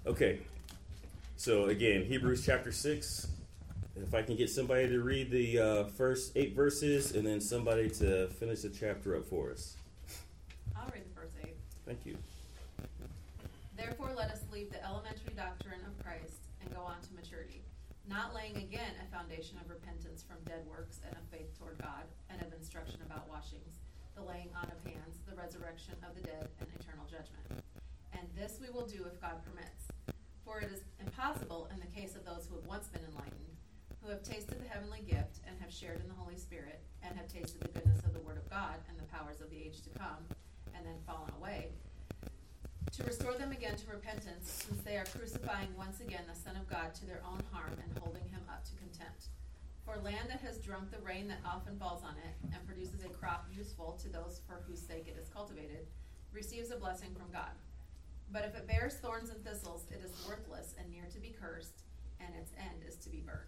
Okay, so again, Hebrews chapter 6. If I can get somebody to read the first 8 verses and then somebody to finish the chapter up for us. I'll read the first 8. Thank you. Therefore, let us leave the elementary doctrine of Christ and go on to maturity, not laying again a foundation of repentance from dead works and of faith toward God, and of instruction about washings, the laying on of hands, the resurrection of the dead, and eternal judgment. And this we will do if God permits. For it is impossible in the case of those who have once been enlightened, who have tasted the heavenly gift and have shared in the Holy Spirit, and have tasted the goodness of the Word of God and the powers of the age to come, and then fallen away, to restore them again to repentance, since they are crucifying once again the Son of God to their own harm and holding him up to contempt. For land that has drunk the rain that often falls on it, and produces a crop useful to those for whose sake it is cultivated, receives a blessing from God. But if it bears thorns and thistles, it is worthless and near to be cursed, and its end is to be burned.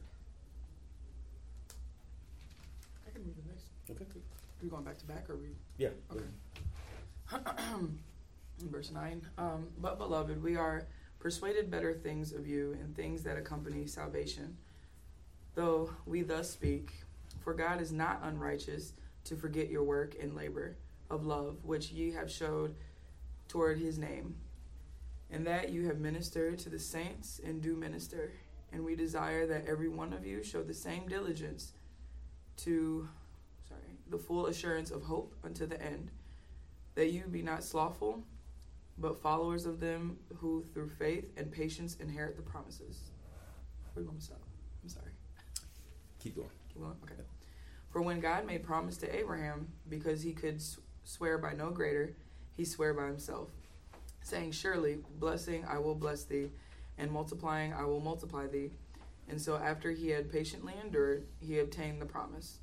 I can read the next. Okay. Are we going back to back, or are we? Yeah. Okay. Verse 9. But beloved, we are persuaded better things of you and things that accompany salvation, though we thus speak. For God is not unrighteous to forget your work and labor of love, which ye have showed toward his name, and that you have ministered to the saints and do minister. And we desire that every one of you show the same diligence to the full assurance of hope unto the end, that you be not slothful, but followers of them who through faith and patience inherit the promises. Where do you want me to stop? I'm sorry. Keep going. Keep going? Okay. For when God made promise to Abraham, because he could swear by no greater, he sware by himself, saying, surely, blessing I will bless thee, and multiplying I will multiply thee. And so after he had patiently endured, he obtained the promise.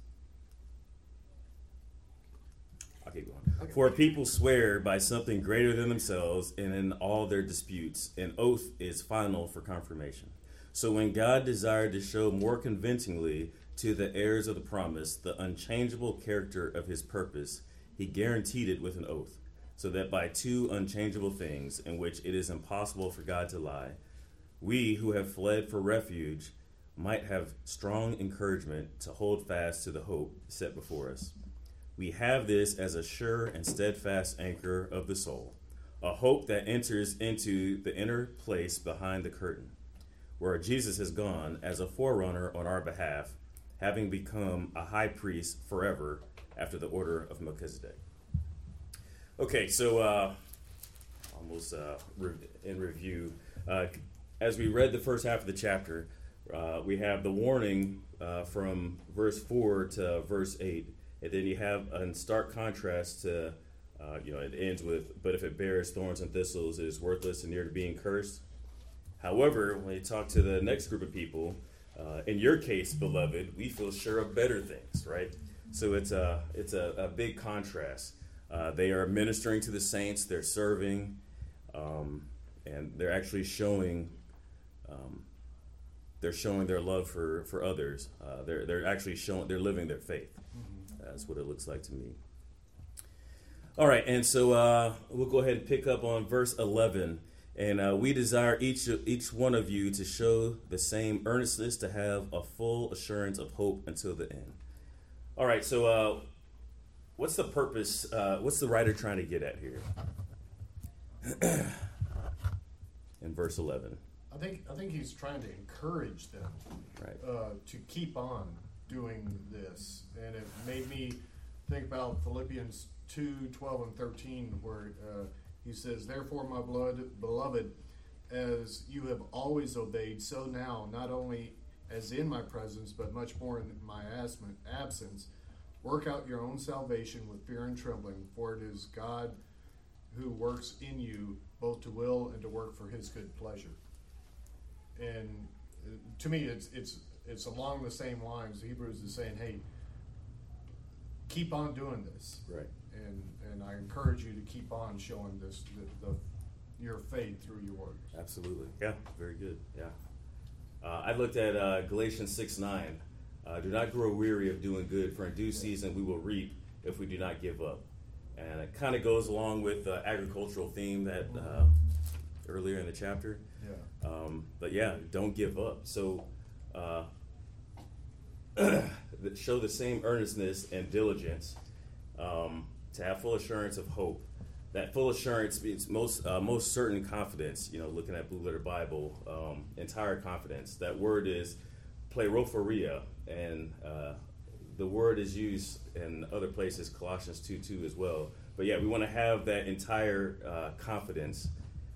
I'll keep going. Okay. For people swear by something greater than themselves, and in all their disputes, an oath is final for confirmation. So when God desired to show more convincingly to the heirs of the promise the unchangeable character of his purpose, he guaranteed it with an oath, so that by 2 unchangeable things, in which it is impossible for God to lie, we who have fled for refuge might have strong encouragement to hold fast to the hope set before us. We have this as a sure and steadfast anchor of the soul, a hope that enters into the inner place behind the curtain, where Jesus has gone as a forerunner on our behalf, having become a high priest forever after the order of Melchizedek. Okay, so almost in review, as we read the first half of the chapter, we have the warning from verse 4 to verse 8. And then you have in stark contrast to, it ends with, but if it bears thorns and thistles, it is worthless and near to being cursed. However, when you talk to the next group of people, in your case, beloved, we feel sure of better things, right? So it's a big contrast. They are ministering to the saints, they're serving, and they're actually showing their love for others. They're actually they're living their faith. That's what it looks like to me. All right, and so we'll go ahead and pick up on verse 11. And we desire each one of you to show the same earnestness to have a full assurance of hope until the end. All right, so what's the purpose? What's the writer trying to get at here? In verse 11. I think he's trying to encourage them, right, to keep on doing this. And it made me think about Philippians 2:12 and 13, where he says, therefore, my beloved, as you have always obeyed, so now, not only as in my presence, but much more in my absence, work out your own salvation with fear and trembling, for it is God who works in you both to will and to work for his good pleasure. And to me, it's along the same lines. Hebrews is saying, hey, keep on doing this. Right. And I encourage you to keep on showing this, your faith through your works. Absolutely. Yeah, very good. Yeah. I looked at Galatians 6:9. Do not grow weary of doing good, for in due season we will reap if we do not give up. And it kind of goes along with the agricultural theme that earlier in the chapter. Yeah. But yeah, don't give up. So show the same earnestness and diligence to have full assurance of hope. That full assurance means most certain confidence. Looking at Blue Letter Bible, entire confidence. That word is plerothoria, and the word is used in other places, Colossians 2:2 as well. But yeah, we want to have that entire confidence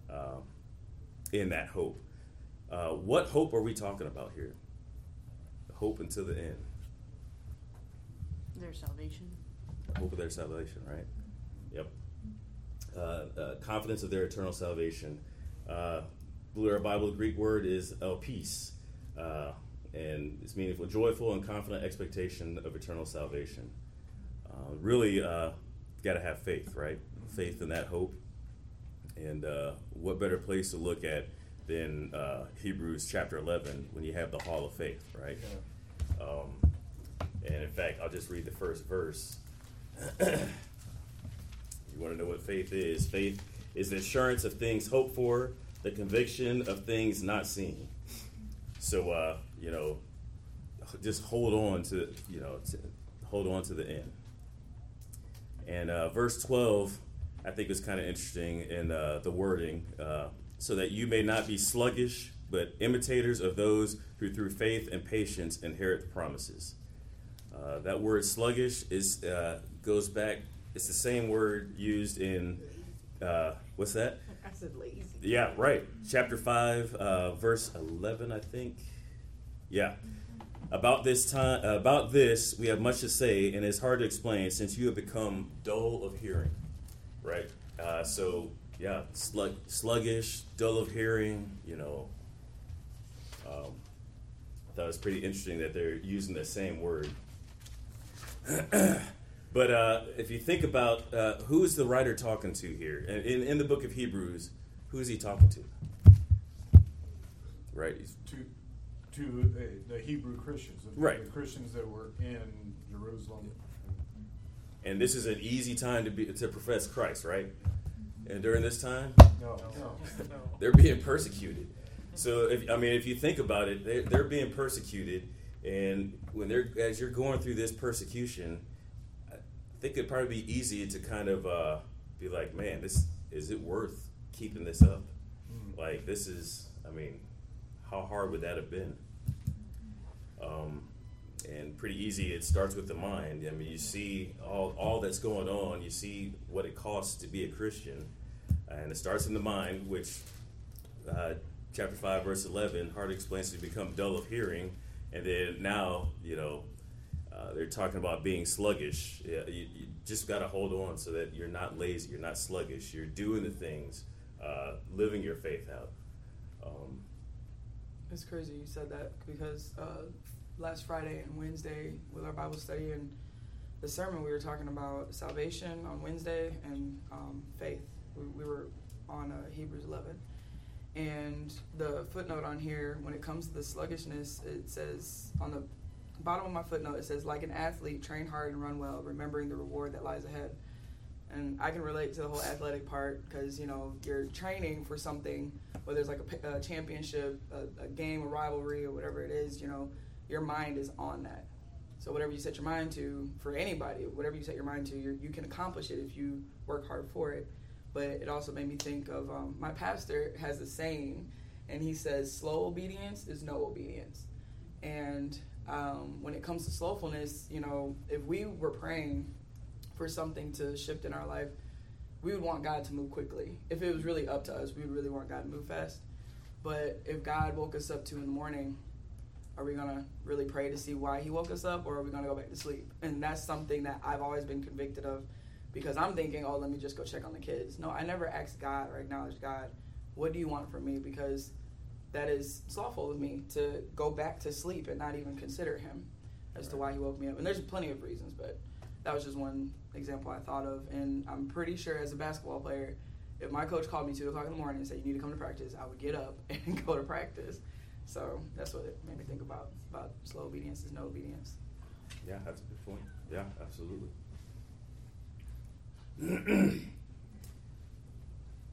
in that hope. What hope are we talking about here? Hope until the end. Their salvation. Hope of their salvation, right? Yep. Confidence of their eternal salvation. Blue Letter Bible, the Greek word is elpis, and it's meaningful, joyful and confident expectation of eternal salvation. Really, got to have faith, right? Faith in that hope. And what better place to look at than Hebrews chapter 11 when you have the hall of faith, right? Yeah. And in fact, I'll just read the first verse. You want to know what faith is? Faith is the assurance of things hoped for, the conviction of things not seen. So, just hold on to the end. And verse 12, I think is kind of interesting in the wording. So that you may not be sluggish, but imitators of those who through faith and patience inherit the promises. That word sluggish goes back. It's the same word used in, what's that? I said lazy. Yeah, right. Chapter 5, verse 11, I think. Yeah. About this, we have much to say, and it's hard to explain since you have become dull of hearing. Right? Sluggish, dull of hearing, I thought it was pretty interesting that they're using the same word. But if you think about who is the writer talking to here? In the book of Hebrews, who is he talking to? Right? To the Hebrew Christians. Right. The Christians that were in Jerusalem. And this is an easy time to profess Christ, right? And during this time, No. they're being persecuted. So if you think about it, they're being persecuted, and as you're going through this persecution, I think it'd probably be easy to kind of be like, man, is it worth keeping this up? Like this is, how hard would that have been? And pretty easy. It starts with the mind. You see all that's going on. You see what it costs to be a Christian, and it starts in the mind, which chapter 5, verse 11, hard explains to become dull of hearing, and then now they're talking about being sluggish. You just got to hold on so that you're not lazy, you're not sluggish, you're doing the things, living your faith out. It's crazy you said that because last Friday and Wednesday with our Bible study and the sermon, we were talking about salvation on Wednesday and faith. We were on Hebrews 11. And the footnote on here, when it comes to the sluggishness, it says on the bottom of my footnote, it says, like an athlete, train hard and run well, remembering the reward that lies ahead. And I can relate to the whole athletic part because, you're training for something, whether it's like a championship, a game, a rivalry, or whatever it is, your mind is on that. So whatever you set your mind to, for anybody, whatever you set your mind to, you can accomplish it if you work hard for it. But it also made me think of my pastor has a saying, and he says, slow obedience is no obedience. And when it comes to slowfulness, if we were praying for something to shift in our life, we would want God to move quickly. If it was really up to us, we would really want God to move fast. But if God woke us up 2 a.m, are we going to really pray to see why he woke us up, or are we going to go back to sleep? And that's something that I've always been convicted of, because I'm thinking, let me just go check on the kids. No, I never asked God or acknowledged God, what do you want from me? Because that is slothful of me to go back to sleep and not even consider him as to why he woke me up. And there's plenty of reasons, but that was just one example I thought of. And I'm pretty sure as a basketball player, if my coach called me 2 o'clock in the morning and said, you need to come to practice, I would get up and go to practice. So that's what it made me think about slow obedience is no obedience. Yeah, that's a good point. Yeah, absolutely.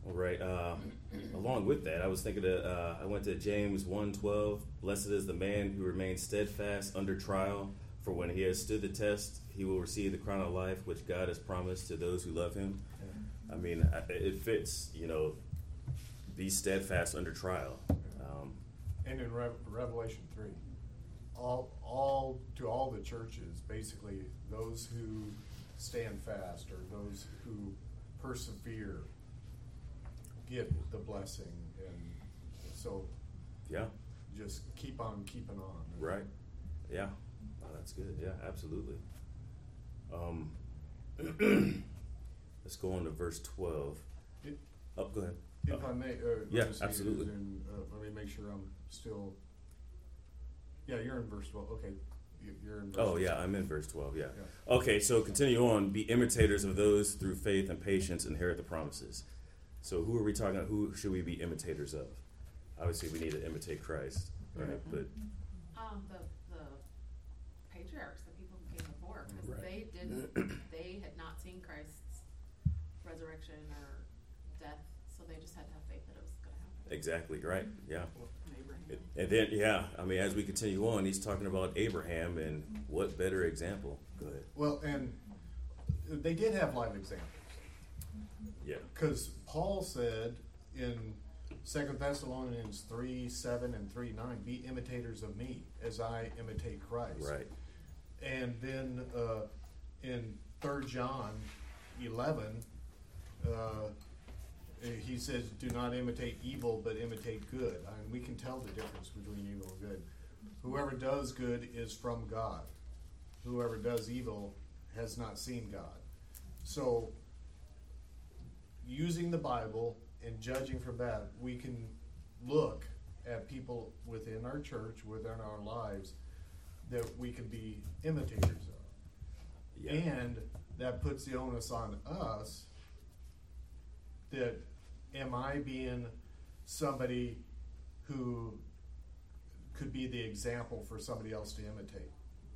All right. Along with that, I was thinking that I went to James 1:12. Blessed is the man who remains steadfast under trial, for when he has stood the test, he will receive the crown of life which God has promised to those who love him. I mean, it fits, be steadfast under trial. And in Revelation 3, all to all the churches, basically those who stand fast or those who persevere get the blessing, and so just keep on keeping on. Right. Yeah. Oh, that's good. Yeah, absolutely. Let's go on to verse 12. Go ahead. If I may, yeah, absolutely. Let me make sure I'm still. Yeah, you're in verse 12. Okay, you're in verse 12. Yeah, I'm in verse 12. Yeah. Okay, so continue on. Be imitators of those through faith and patience inherit the promises. So who are we talking about? Who should we be imitators of? Obviously, we need to imitate Christ, right? Mm-hmm. But the patriarchs, the people who came before, because right. they had not seen Christ's resurrection or death, so they just had to have faith that it was going to happen. Exactly, right, yeah. And then, as we continue on, he's talking about Abraham, and what better example? Go ahead. Well, and they did have live examples. Yeah. Because Paul said in 2 Thessalonians 3:7 and 3:9, be imitators of me as I imitate Christ. Right. And then in 3 John 11, he says, do not imitate evil, but imitate good. And we can tell the difference between evil and good. Whoever does good is from God. Whoever does evil has not seen God. So, using the Bible and judging from that, we can look at people within our church, within our lives, that we can be imitators of. Yeah. And that puts the onus on us that, am I being somebody who could be the example for somebody else to imitate?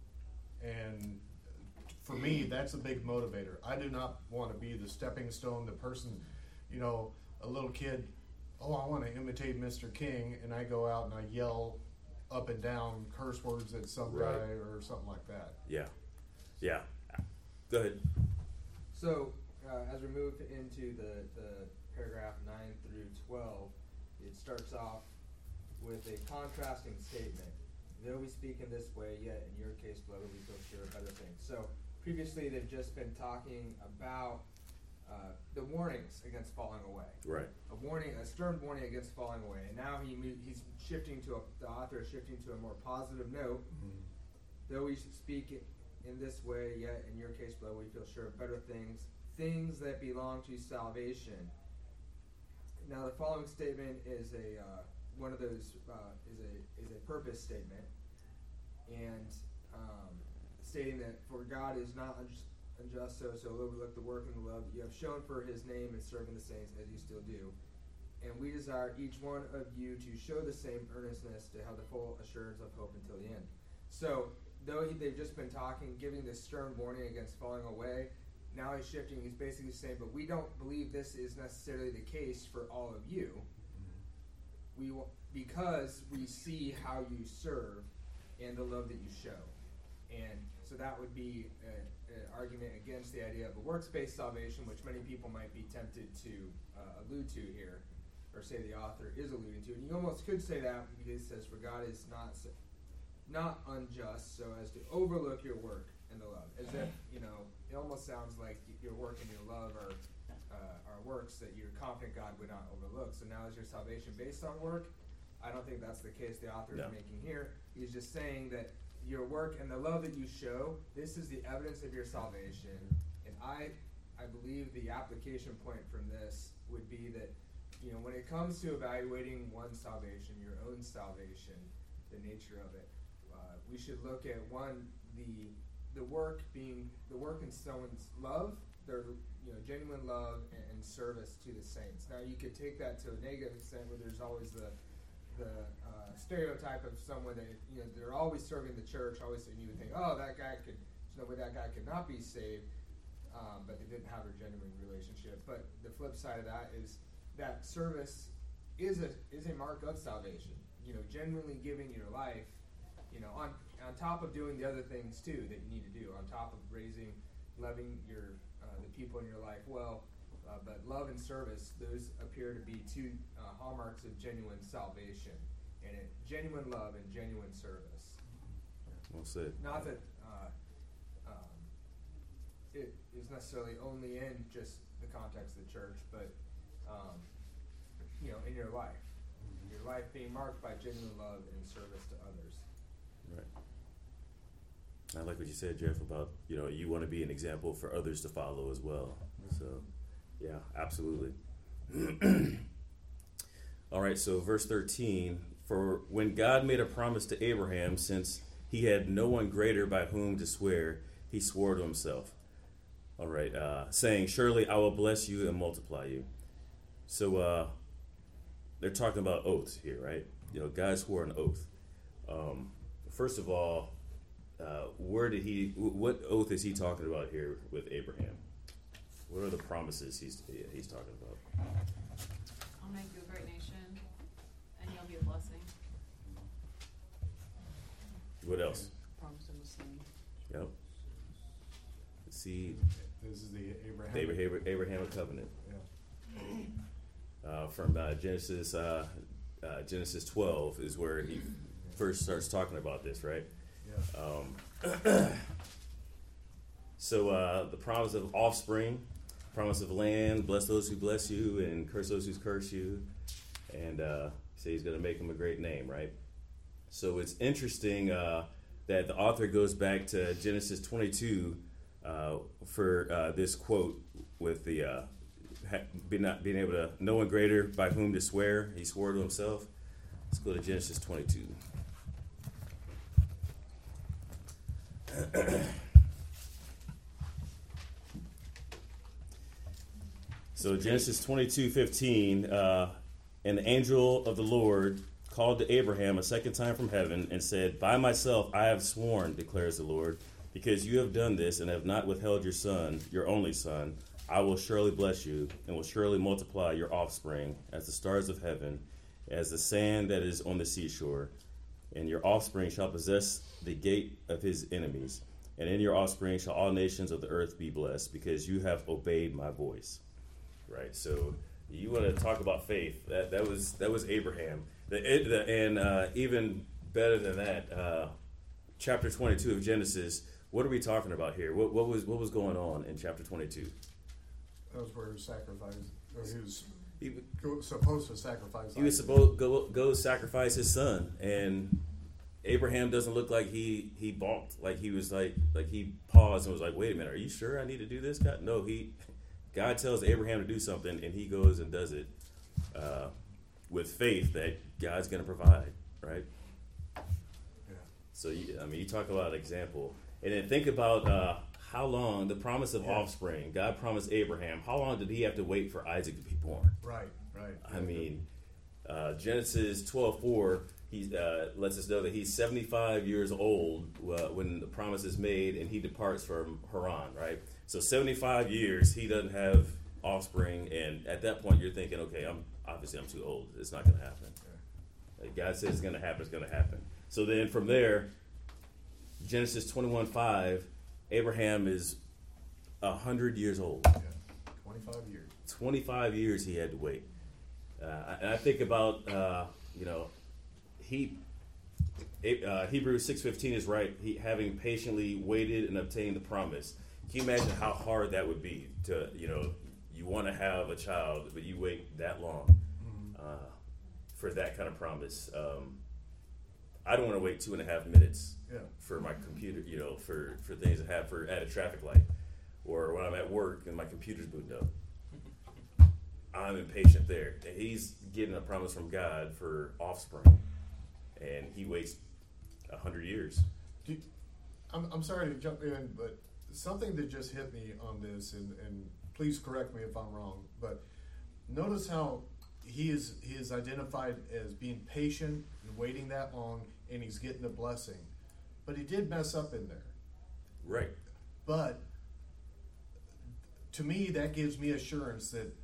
And for me, that's a big motivator. I do not want to be the stepping stone, the person, a little kid, I want to imitate Mr. King, and I go out and I yell up and down curse words at some guy or something like that. Yeah. Yeah. Go ahead. So, as we move into the paragraph 9 through 12, it starts off with a contrasting statement. Though we speak in this way, yet in your case, beloved, we feel sure of other things. So previously they've just been talking about the warnings against falling away. Right. A stern warning against falling away. And now he's shifting to the author is shifting to a more positive note. Mm-hmm. Though we speak in this way, yet in your case, beloved, we feel sure of better things that belong to salvation. Now, the following statement is one of those is a purpose statement, and stating that for God is not unjust, so overlook the work and the love that you have shown for His name and serving the saints as you still do. And we desire each one of you to show the same earnestness to have the full assurance of hope until the end. So, though they've just been talking, giving this stern warning against falling away, now he's shifting. He's basically saying, but we don't believe this is necessarily the case for all of you. Mm-hmm. Because we see how you serve and the love that you show. And so that would be an argument against the idea of a works-based salvation, which many people might be tempted to allude to here, or say the author is alluding to. And you almost could say that because it says, for God is not unjust, so as to overlook your work and the love. As if, it almost sounds like your work and your love are works that you're confident God would not overlook. So now is your salvation based on work? I don't think that's the case the author is making here. He's just saying that your work and the love that you show, this is the evidence of your salvation. And I believe the application point from this would be that, when it comes to evaluating one's salvation, your own salvation, the nature of it, we should look at the work in someone's love, their genuine love and service to the saints. Now you could take that to a negative extent where there's always the stereotype of someone that they're always serving the church, always, and you would think, oh, there's no way that guy could not be saved, but they didn't have a genuine relationship. But the flip side of that is that service is a mark of salvation. Genuinely giving your life, on top of doing the other things too that you need to do, on top of loving the people in your life well. But love and service, those appear to be two hallmarks of genuine salvation, and genuine love and genuine service. Well said. Not that it is necessarily only in just the context of the church, but in your life being marked by genuine love and service to others. Right. I like what you said, Jeff, about you want to be an example for others to follow as well. So, yeah, absolutely. All right. So, verse 13: For when God made a promise to Abraham, since he had no one greater by whom to swear, he swore to himself. All right, saying, "Surely I will bless you and multiply you." So they're talking about oaths here, right? God swore an oath. First of all, what oath is he talking about here with Abraham? What are the promises he's talking about? I'll make you a great nation, and you'll be a blessing. What else? Promise him a seed. Yep. The seed. This is the Abraham covenant. Yeah. From Genesis 12 is where he first starts talking about this, right? Yeah. So the promise of offspring, promise of land, bless those who bless you and curse those who curse you, and say he's going to make him a great name, right? So it's interesting that the author goes back to Genesis 22 for this quote with the not being able to no one greater by whom to swear. He swore to himself. Let's go to Genesis 22. So Genesis 22:15, and the angel of the Lord called to Abraham a second time from heaven and said, "By myself I have sworn, declares the Lord, because you have done this and have not withheld your son, your only son. I will surely bless you and will surely multiply your offspring as the stars of heaven, as the sand that is on the seashore. And your offspring shall possess the gate of his enemies. And in your offspring shall all nations of the earth be blessed, because you have obeyed my voice." Right. So you want to talk about faith? That was Abraham. And even better than that, chapter 22 of Genesis. What are we talking about here? What was going on in chapter 22? That was where he was sacrificed. He was supposed to sacrifice. He was supposed to go sacrifice his son, and Abraham doesn't look like he balked. Like he was like he paused and was like, "Wait a minute, are you sure I need to do this, God?" No, God tells Abraham to do something, and he goes and does it with faith that God's going to provide, right? Yeah. So you talk about example, and then think about how long the promise of offspring. God promised Abraham. How long did he have to wait for Isaac to be born? Right. I mean, Genesis 12:4, he lets us know that he's 75 years old when the promise is made, and he departs from Haran, right? So 75 years, he doesn't have offspring, and at that point, you're thinking, okay, I'm too old. It's not going to happen. Like God says it's going to happen. It's going to happen. So then from there, Genesis 21:5, Abraham is 100 years old. Yeah. 25 years. 25 years he had to wait. And I think about, Hebrews 6:15 is right. He having patiently waited and obtained the promise. Can you imagine how hard that would be to, you want to have a child, but you wait that long for that kind of promise. I don't want to wait 2.5 minutes for my computer, for things that happen at a traffic light, or when I'm at work and my computer's booting up. I'm impatient there. And he's getting a promise from God for offspring, and he waits 100 years. I'm sorry to jump in, but something that just hit me on this, and please correct me if I'm wrong, but notice how he is identified as being patient and waiting that long, and he's getting a blessing. But he did mess up in there. Right. But to me, that gives me assurance that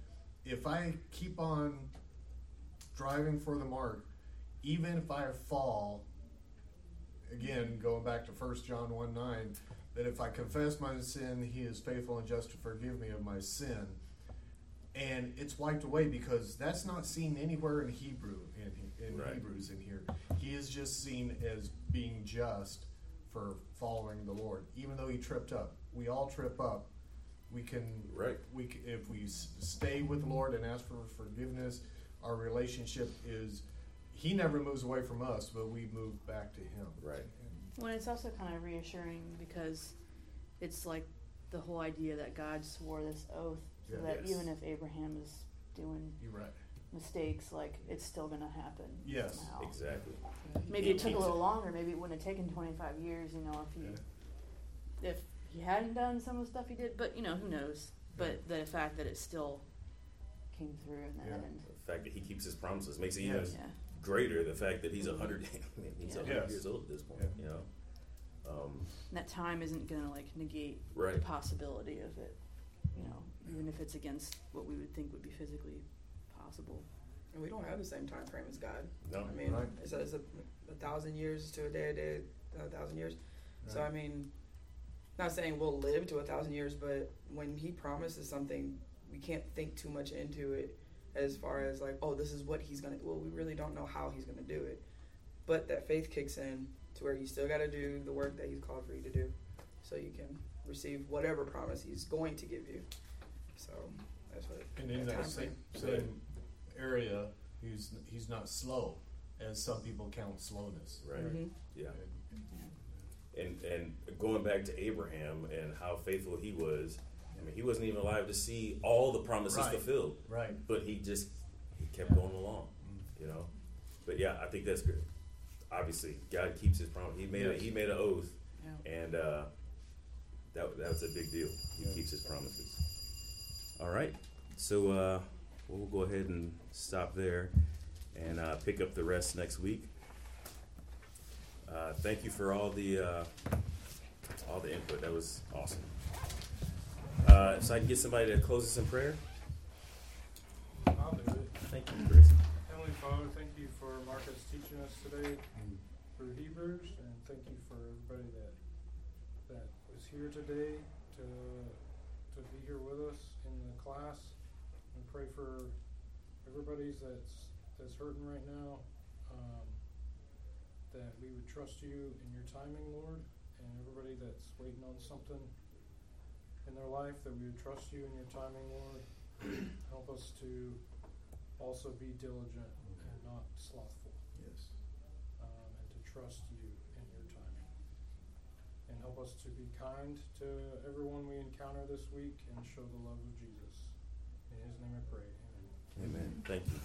if I keep on driving for the mark, even if I fall, again, going back to 1 John 1:9, that if I confess my sin, he is faithful and just to forgive me of my sin. And it's wiped away because that's not seen anywhere in Hebrew, in Right. Hebrews in here. He is just seen as being just for following the Lord. Even though he tripped up. We all trip up. We can, Right. if we stay with the Lord and ask for forgiveness, our relationship is, he never moves away from us, but we move back to him. Right. Well, it's also kind of reassuring because it's like the whole idea that God swore this oath so Yeah. that Yes. even if Abraham is doing You're right. mistakes, like it's still going to happen. Yes. somehow. Exactly. Maybe it took a little longer. Maybe it wouldn't have taken 25 years. If he hadn't done some of the stuff he did. But who knows? But the fact that it still came through in the Yeah. end. The fact that he keeps his promises makes it Yes. even Yeah. greater. The fact that he's 100, he's Yeah. 100 Yes. years old at this point. Yeah. And that time isn't going to negate Right. the possibility of it. Even if it's against what we would think would be physically possible. And we don't have the same time frame as God. No. I mean, Right. it says 1,000 years to a day, 1,000 years. So, Right. I mean, not saying we'll live to 1,000 years, but when he promises something, we can't think too much into it as far as this is what he's going to, well, we really don't know how he's going to do it. But that faith kicks in to where you still got to do the work that he's called for you to do so you can receive whatever promise he's going to give you. So, that's what And in that time same frame. area, he's not slow, as some people count slowness. Right. Mhm. Yeah. And going back to Abraham and how faithful he was, I mean, he wasn't even alive to see all the promises Right. fulfilled, Right. but he kept going along, But yeah, I think that's good. Obviously, God keeps his promise. He made Yes. he made an oath, Yeah. and that was a big deal. He keeps his promises. All right, so we'll go ahead and stop there and pick up the rest next week. Thank you for all the input. That was awesome. So I can get somebody to close us in prayer. I'll do it. Thank you, Chris. Heavenly Father, thank you for Marcus teaching us today through Hebrews, and thank you for everybody that was here today to be here with us in the class. And pray for everybody that's hurting right now, that we would trust you in your timing, Lord, and everybody that's waiting on something in their life, that we would trust you in your timing, Lord. Help us to also be diligent and not slothful, Yes. and to trust you in your timing. And help us to be kind to everyone we encounter this week and show the love of Jesus. In his name I pray. Amen. Amen. Thank you.